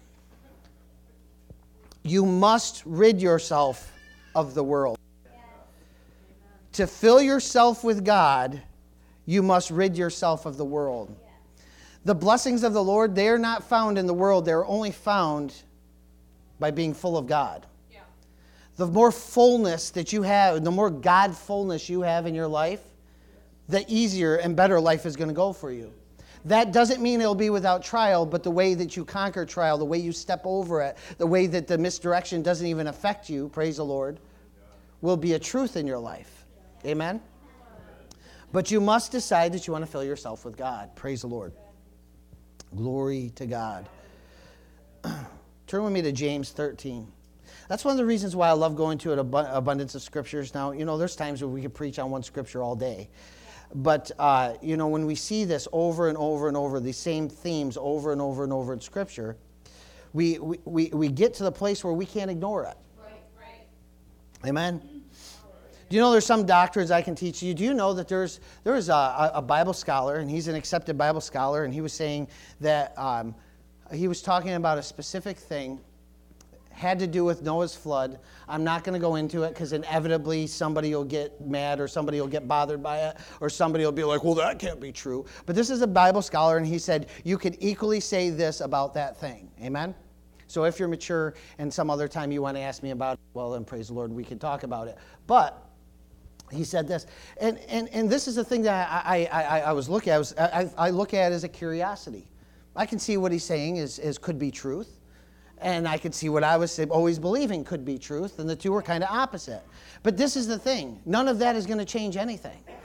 you must rid yourself of the world. To fill yourself with God, you must rid yourself of the world. The blessings of the Lord, they are not found in the world. They're only found by being full of God. Yeah. The more fullness that you have, the more God fullness you have in your life, the easier and better life is going to go for you. That doesn't mean it'll be without trial, but the way that you conquer trial, the way you step over it, the way that the misdirection doesn't even affect you, praise the Lord, will be a truth in your life. Amen? But you must decide that you want to fill yourself with God. Praise the Lord. Glory to God. Turn with me to James 13. That's one of the reasons why I love going to an abundance of scriptures. Now, there's times where we can preach on one scripture all day. But, when we see this over and over and over, these same themes over and over and over in scripture, we get to the place where we can't ignore it. Right. Amen? Do you know there's some doctrines I can teach you? Do you know that there's a Bible scholar, and he's an accepted Bible scholar, and he was saying that he was talking about a specific thing, had to do with Noah's flood. I'm not going to go into it because inevitably somebody will get mad or somebody will get bothered by it or somebody will be like, well, that can't be true. But this is a Bible scholar, and he said you could equally say this about that thing. Amen? So if you're mature and some other time you want to ask me about it, well, then praise the Lord, we can talk about it. But he said this, and this is the thing that I was looking at. I look at it as a curiosity. I can see what he's saying is could be truth, and I could see what I was always believing could be truth, and the two are kind of opposite. But this is the thing. None of that is going to change anything.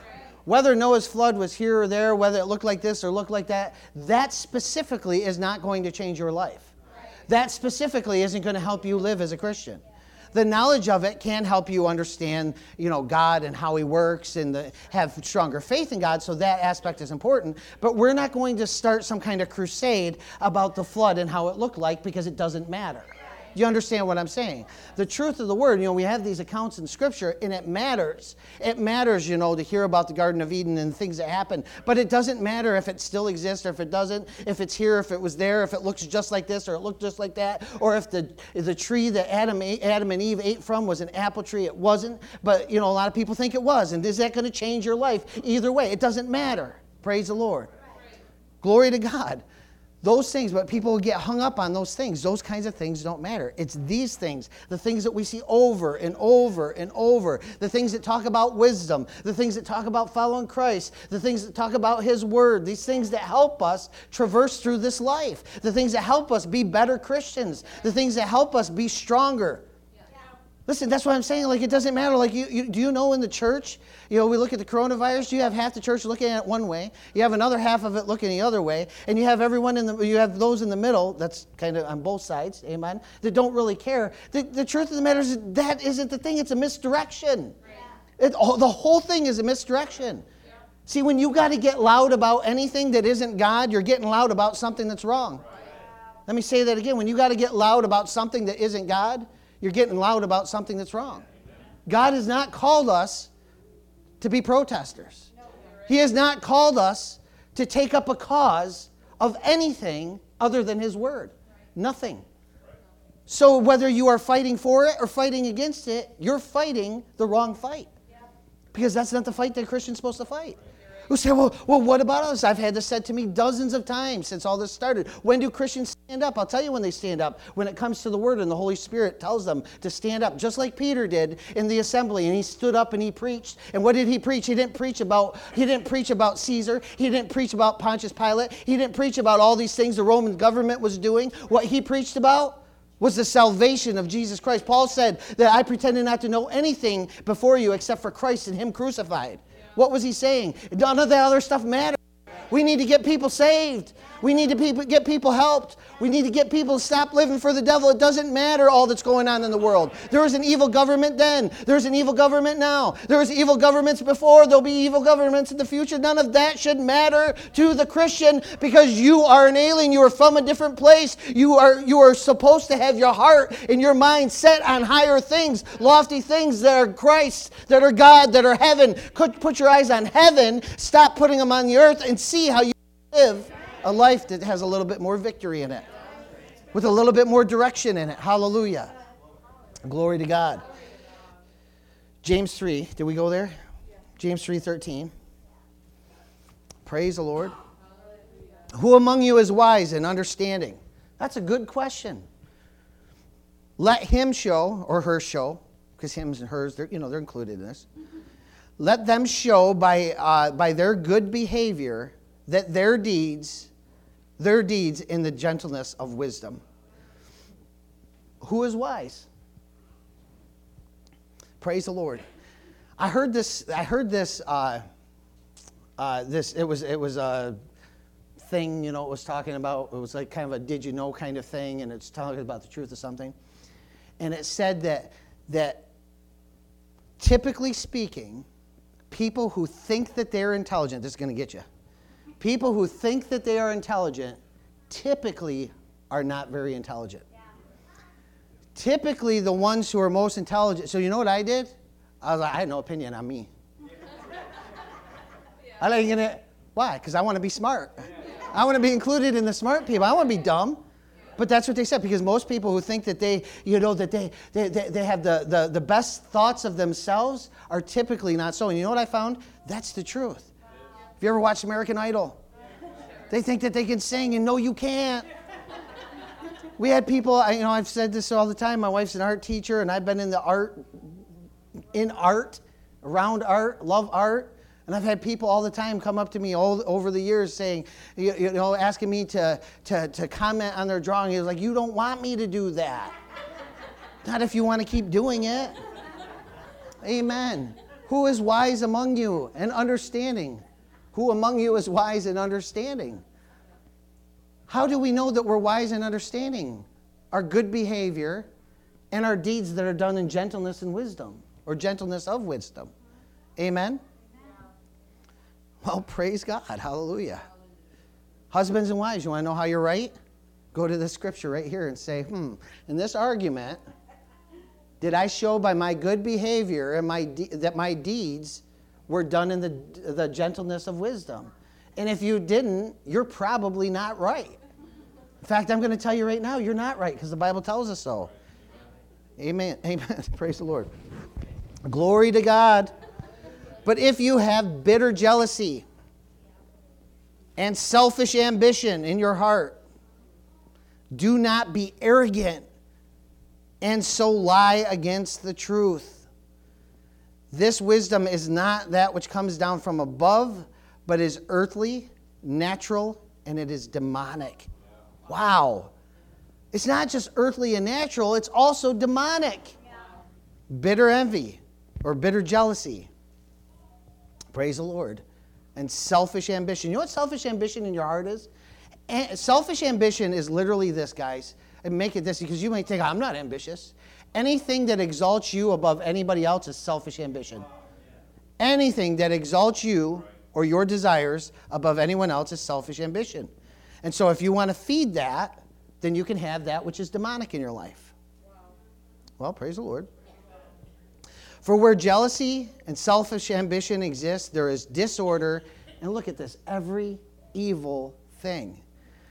Whether Noah's flood was here or there, whether it looked like this or looked like that, that specifically is not going to change your life. That specifically isn't going to help you live as a Christian. The knowledge of it can help you understand, God and how He works and have stronger faith in God, so that aspect is important. But we're not going to start some kind of crusade about the flood and how it looked like, because it doesn't matter. You understand what I'm saying? The truth of the Word, we have these accounts in Scripture, and it matters. It matters, to hear about the Garden of Eden and things that happen. But it doesn't matter if it still exists or if it doesn't, if it's here, if it was there, if it looks just like this or it looked just like that, or if the tree that Adam and Eve ate from was an apple tree. It wasn't, but, a lot of people think it was. And is that going to change your life? Either way, it doesn't matter. Praise the Lord. Glory to God. Those things, but people get hung up on those things. Those kinds of things don't matter. It's these things, the things that we see over and over and over, the things that talk about wisdom, the things that talk about following Christ, the things that talk about His Word, these things that help us traverse through this life, the things that help us be better Christians, the things that help us be stronger. Listen, that's what I'm saying. Like, it doesn't matter. Like, do you know in the church, we look at the coronavirus, you have half the church looking at it one way, you have another half of it looking the other way, and you have you have those in the middle, that's kind of on both sides, amen, that don't really care. The truth of the matter is that isn't the thing. It's a misdirection. The whole thing is a misdirection. See, when you got to get loud about anything that isn't God, you're getting loud about something that's wrong. Let me say that again. When you got to get loud about something that isn't God, you're getting loud about something that's wrong. God has not called us to be protesters. He has not called us to take up a cause of anything other than His Word. Nothing. So whether you are fighting for it or fighting against it, you're fighting the wrong fight. Because that's not the fight that a Christian's supposed to fight. Who say, well, what about us? I've had this said to me dozens of times since all this started. When do Christians stand up? I'll tell you when they stand up. When it comes to the Word and the Holy Spirit tells them to stand up, just like Peter did in the assembly. And he stood up and he preached. And what did he preach? He didn't preach about Caesar. He didn't preach about Pontius Pilate. He didn't preach about all these things the Roman government was doing. What he preached about was the salvation of Jesus Christ. Paul said that I pretended not to know anything before you except for Christ and Him crucified. What was he saying? None of that other stuff matters. We need to get people saved. We need to get people helped. We need to get people to stop living for the devil. It doesn't matter all that's going on in the world. There was an evil government then. There's an evil government now. There was evil governments before. There'll be evil governments in the future. None of that should matter to the Christian, because you are an alien. You are from a different place. You are supposed to have your heart and your mind set on higher things, lofty things that are Christ, that are God, that are heaven. Put your eyes on heaven. Stop putting them on the earth and see how you live a life that has a little bit more victory in it, with a little bit more direction in it. Hallelujah. Glory to God. James 3. Did we go there? James 3:13. Praise the Lord. Who among you is wise and understanding? That's a good question. Let him show, or her show, because hims and hers, they're included in this. Let them show by their good behavior that their deeds in the gentleness of wisdom. Who is wise? Praise the Lord. I heard this. It was a thing. It was talking about. It was like kind of a did you know kind of thing, and it's talking about the truth of something. And it said that typically speaking, people who think that they're intelligent. This is going to get you. People who think that they are intelligent typically are not very intelligent. Yeah. Typically, the ones who are most intelligent. So you know what I did? I was like, I had no opinion on me. I like it. Why? Because I want to be smart. I want to be included in the smart people. I want to be dumb. But that's what they said, because most people who think that they have the best thoughts of themselves are typically not so. And you know what I found? That's the truth. Have you ever watched American Idol? They think that they can sing, and no, you can't. We had people, I've said this all the time. My wife's an art teacher, and I've been in art, around art, love art. And I've had people all the time come up to me over the years saying, asking me to comment on their drawing. He was like, you don't want me to do that. Not if you want to keep doing it. Amen. Who is wise among you and understanding? Who among you is wise and understanding? How do we know that we're wise and understanding? Our good behavior and our deeds that are done in gentleness and wisdom, or gentleness of wisdom. Amen? Well, praise God. Hallelujah. Husbands and wives, you want to know how you're right? Go to the scripture right here and say, in this argument, did I show by my good behavior and that my deeds were done in the gentleness of wisdom? And if you didn't, you're probably not right. In fact, I'm going to tell you right now, you're not right because the Bible tells us so. Amen. Amen. Praise the Lord. Glory to God. But if you have bitter jealousy and selfish ambition in your heart, do not be arrogant and so lie against the truth. This wisdom is not that which comes down from above, but is earthly, natural, and it is demonic. Wow. It's not just earthly and natural, it's also demonic. Bitter envy or bitter jealousy. Praise the Lord. And selfish ambition. You know what selfish ambition in your heart is? Selfish ambition is literally this, guys. And make it this, because you might think, I'm not ambitious. Anything that exalts you above anybody else is selfish ambition. Anything that exalts you or your desires above anyone else is selfish ambition. And so if you want to feed that, then you can have that which is demonic in your life. Well, praise the Lord. For where jealousy and selfish ambition exist, there is disorder. And look at this, every evil thing.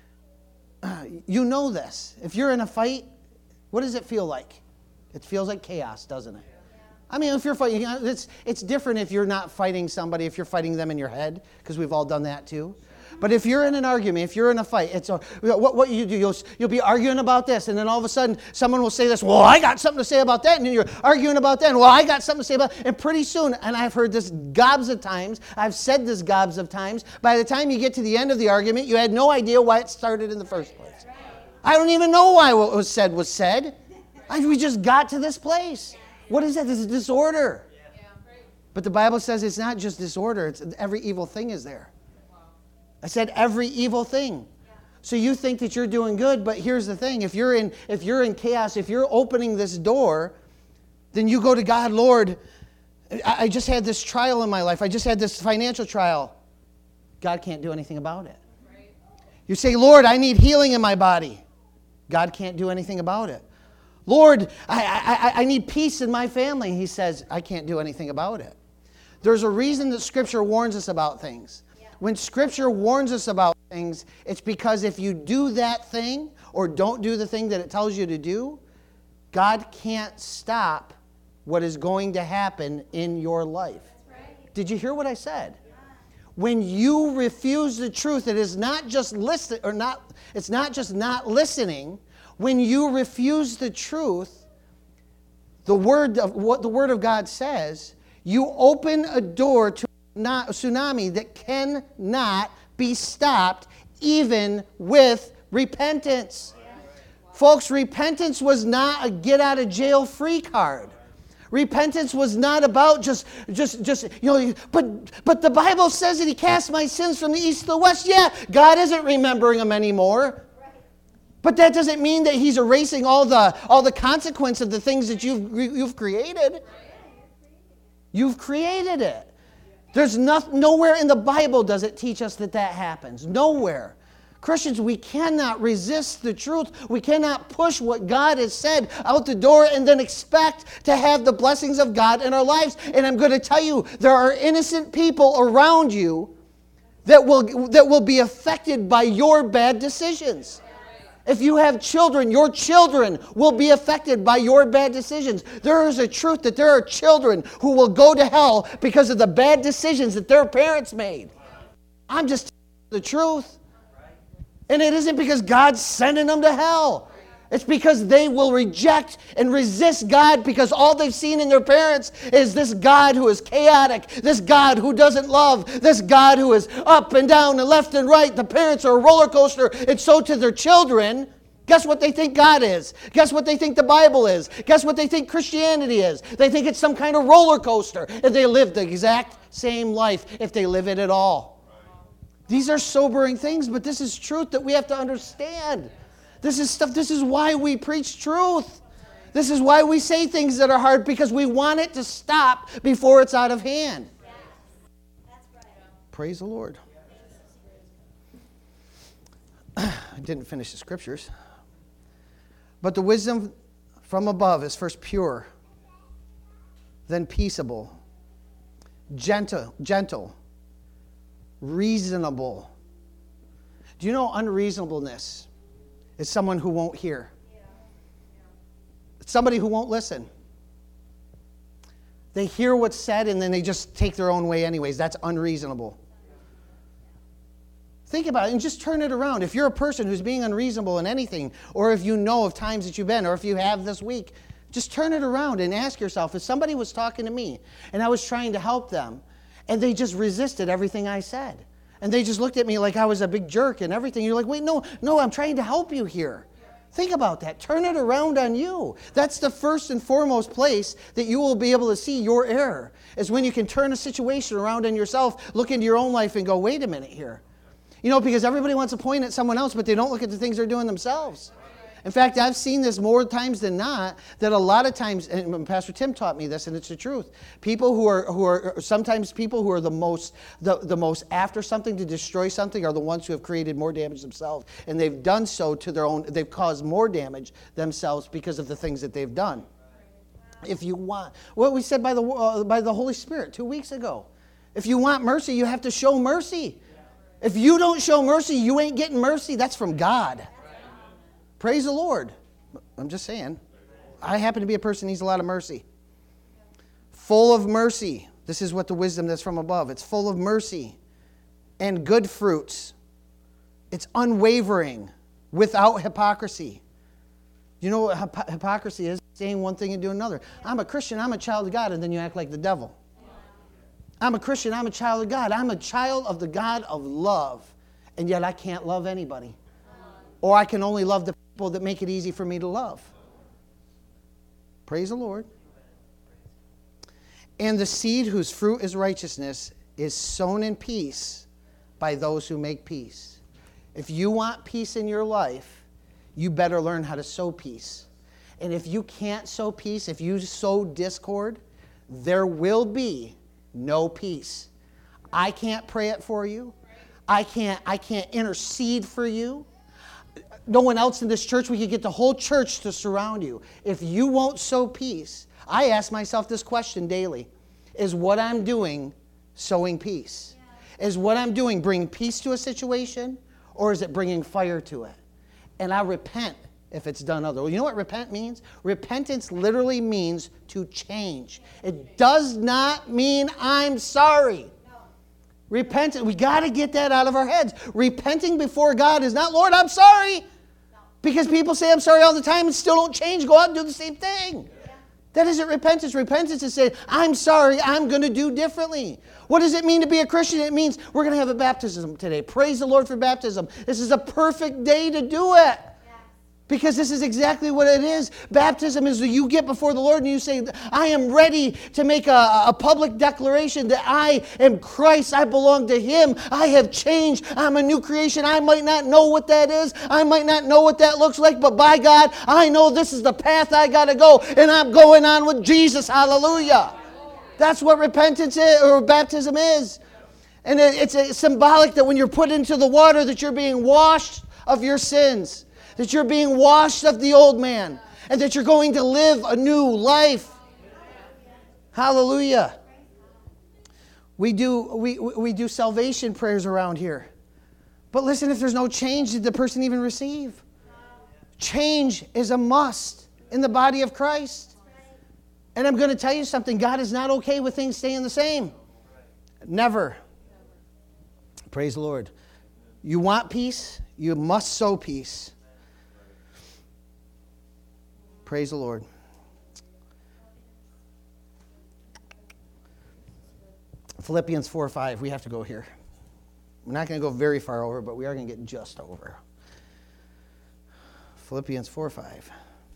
You know this. If you're in a fight, what does it feel like? It feels like chaos, doesn't it? I mean, if you're fighting, it's different if you're not fighting somebody, if you're fighting them in your head, because we've all done that too. But if you're in an argument, if you're in a fight, what you do, you'll be arguing about this, and then all of a sudden someone will say this, well, I got something to say about that, and then you're arguing about that, and well, I got something to say about that, and pretty soon, and I've heard this gobs of times, I've said this gobs of times, by the time you get to the end of the argument, you had no idea why it started in the first place. I don't even know why what was said was said. We just got to this place. What is that? This is disorder. But the Bible says it's not just disorder, it's every evil thing is there. I said every evil thing. So you think that you're doing good, but here's the thing. If you're in chaos, if you're opening this door, then you go to God, Lord, I just had this trial in my life. I just had this financial trial. God can't do anything about it. You say, Lord, I need healing in my body. God can't do anything about it. Lord, I need peace in my family. He says, I can't do anything about it. There's a reason that Scripture warns us about things. When Scripture warns us about things, it's because if you do that thing or don't do the thing that it tells you to do, God can't stop what is going to happen in your life. Did you hear what I said? When you refuse the truth, it is not just it's not just not listening. When you refuse the truth, what the Word of God says, you open a door to a tsunami that cannot be stopped, even with repentance. Folks, repentance was not a get-out-of-jail-free card. Repentance was not about just but the Bible says that He cast my sins from the east to the west. Yeah, God isn't remembering them anymore. But that doesn't mean that He's erasing all the consequence of the things that you've created. You've created it. There's nowhere in the Bible does it teach us that happens. Nowhere. Christians, we cannot resist the truth. We cannot push what God has said out the door and then expect to have the blessings of God in our lives. And I'm going to tell you, there are innocent people around you that will be affected by your bad decisions. If you have children, your children will be affected by your bad decisions. There is a truth that there are children who will go to hell because of the bad decisions that their parents made. I'm just telling you the truth. And it isn't because God's sending them to hell. It's because they will reject and resist God because all they've seen in their parents is this God who is chaotic, this God who doesn't love, this God who is up and down and left and right. The parents are a roller coaster. And so to their children, Guess what they think God is? Guess what they think the Bible is? Guess what they think Christianity is? They think it's some kind of roller coaster if they live the exact same life, if they live it at all. These are sobering things, but this is truth that we have to understand. This is why we preach truth. This is why we say things that are hard, because we want it to stop before it's out of hand. Praise the Lord. I didn't finish the scriptures. But the wisdom from above is first pure, then peaceable, gentle, reasonable. Do you know unreasonableness is someone who won't hear? It's somebody who won't listen. They hear what's said and then they just take their own way anyways. That's unreasonable. Think about it and just turn it around. If you're a person who's being unreasonable in anything, or if you know of times that you've been, or if you have this week, just turn it around and ask yourself, if somebody was talking to me and I was trying to help them and they just resisted everything I said and they just looked at me like I was a big jerk and everything, you're like, wait, no, I'm trying to help you here. Think about that. Turn it around on you. That's the first and foremost place that you will be able to see your error, is when you can turn a situation around on yourself, look into your own life and go, wait a minute here. You know, because everybody wants to point at someone else, but they don't look at the things they're doing themselves. In fact, I've seen this more times than not, that a lot of times, and Pastor Tim taught me this, and it's the truth. People who are sometimes people who are the most after something to destroy something are the ones who have created more damage themselves. And they've done so to their own, they've caused more damage themselves because of the things that they've done. If you want, what we said by the Holy Spirit 2 weeks ago, if you want mercy, you have to show mercy. If you don't show mercy, you ain't getting mercy. That's from God. Praise the Lord. I'm just saying. I happen to be a person who needs a lot of mercy. Full of mercy. This is what the wisdom that's from above. It's full of mercy and good fruits. It's unwavering, without hypocrisy. You know what hypocrisy is? Saying one thing and doing another. I'm a Christian, I'm a child of God, and then you act like the devil. I'm a Christian, I'm a child of God. I'm a child of the God of love. And yet I can't love anybody. Or I can only love the people that make it easy for me to love. Praise the Lord. And the seed whose fruit is righteousness is sown in peace by those who make peace. If you want peace in your life, you better learn how to sow peace. And if you can't sow peace, if you sow discord, there will be no peace. I can't pray it for you. I can't intercede for you. No one else in this church, we could get the whole church to surround you. If you won't sow peace, I ask myself this question daily. Is what I'm doing sowing peace? Is what I'm doing bringing peace to a situation, or is it bringing fire to it? And I repent if it's done otherwise. You know what repent means? Repentance literally means to change. It does not mean I'm sorry. Repentance, we got to get that out of our heads. Repenting before God is not, Lord, I'm sorry. Because people say I'm sorry all the time and still don't change. Go out and do the same thing. That isn't repentance. Repentance is saying, I'm sorry, I'm going to do differently. What does it mean to be a Christian? It means we're going to have a baptism today. Praise the Lord for baptism. This is a perfect day to do it. Because this is exactly what it is. Baptism is that you get before the Lord and you say, I am ready to make a public declaration that I am Christ. I belong to Him. I have changed. I'm a new creation. I might not know what that is. I might not know what that looks like. But by God, I know this is the path I got to go. And I'm going on with Jesus. Hallelujah. That's what repentance is, or baptism is. And it's symbolic that when you're put into the water that you're being washed of your sins. That you're being washed of the old man. And that you're going to live a new life. Hallelujah. We do salvation prayers around here. But listen, if there's no change, did the person even receive? Change is a must in the body of Christ. And I'm going to tell you something. God is not okay with things staying the same. Never. Praise the Lord. You want peace? You must sow peace. Praise the Lord. Philippians 4:5. We have to go here. We're not going to go very far over, but we are going to get just over. Philippians 4:5.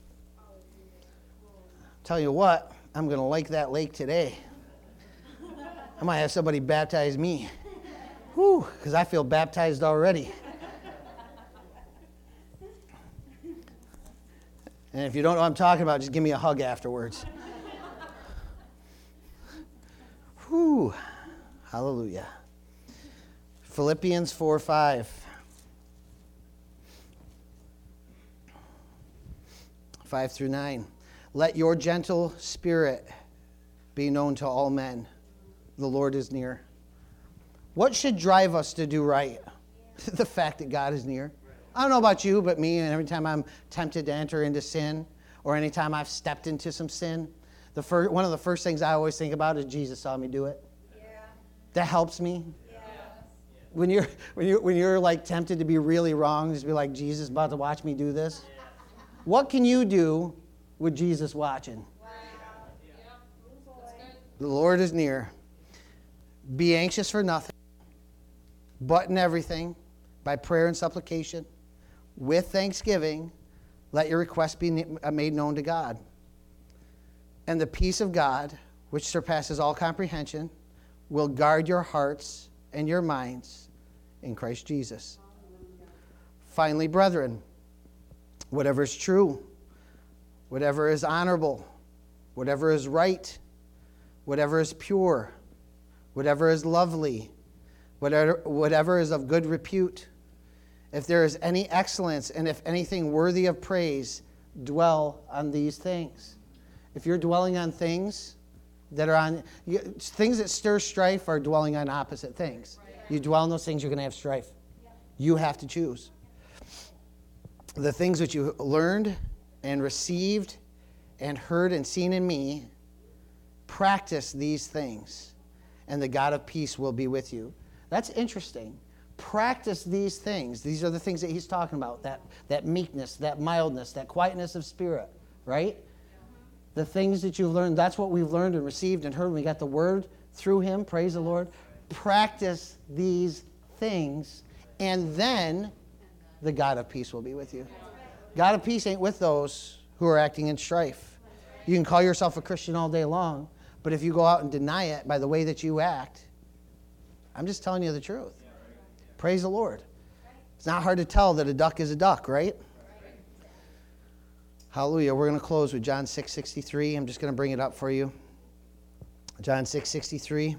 Tell you what, I'm going to like that lake today. I might have somebody baptize me. Whew, because I feel baptized already. And if you don't know what I'm talking about, just give me a hug afterwards. Whew. Hallelujah. Philippians 4:5. 5 through 9. Let your gentle spirit be known to all men. The Lord is near. What should drive us to do right? The fact that God is near. I don't know about you, but me, and every time I'm tempted to enter into sin, or anytime I've stepped into some sin, one of the first things I always think about is Jesus saw me do it. Yeah. That helps me. Yeah. When you're like tempted to be really wrong, just be like, Jesus is about to watch me do this. Yeah. What can you do with Jesus watching? Wow. Yeah. The Lord is near. Be anxious for nothing, but in everything, by prayer and supplication, with thanksgiving, let your requests be made known to God. And the peace of God, which surpasses all comprehension, will guard your hearts and your minds in Christ Jesus. Finally, brethren, whatever is true, whatever is honorable, whatever is right, whatever is pure, whatever is lovely, whatever is of good repute, if there is any excellence and if anything worthy of praise, dwell on these things. If you're dwelling on things that things that stir strife are dwelling on opposite things. You dwell on those things, you're going to have strife. You have to choose. The things which you learned and received and heard and seen in me, practice these things, and the God of peace will be with you. That's interesting. Practice these things. These are the things that he's talking about, that meekness, that mildness, that quietness of spirit, right? The things that you've learned, that's what we've learned and received and heard. We got the word through him, praise the Lord. Practice these things, and then the God of peace will be with you. God of peace ain't with those who are acting in strife. You can call yourself a Christian all day long, but if you go out and deny it by the way that you act, I'm just telling you the truth. Praise the Lord. It's not hard to tell that a duck is a duck, right? Hallelujah. We're going to close with John 6:63. I'm just going to bring it up for you. John 6:63.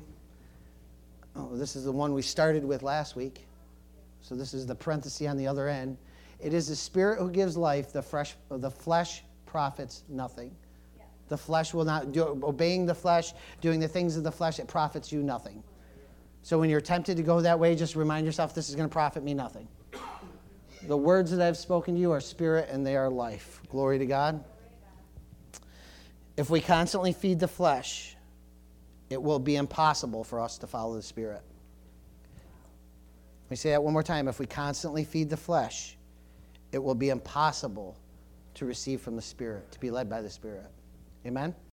Oh, this is the one we started with last week. So this is the parenthesis on the other end. It is the Spirit who gives life. The flesh profits nothing. Yeah. The flesh will not do. Obeying the flesh, doing the things of the flesh, it profits you nothing. So when you're tempted to go that way, just remind yourself this is going to profit me nothing. The words that I've spoken to you are spirit and they are life. Glory to God. If we constantly feed the flesh, it will be impossible for us to follow the Spirit. Let me say that one more time. If we constantly feed the flesh, it will be impossible to receive from the Spirit, to be led by the Spirit. Amen?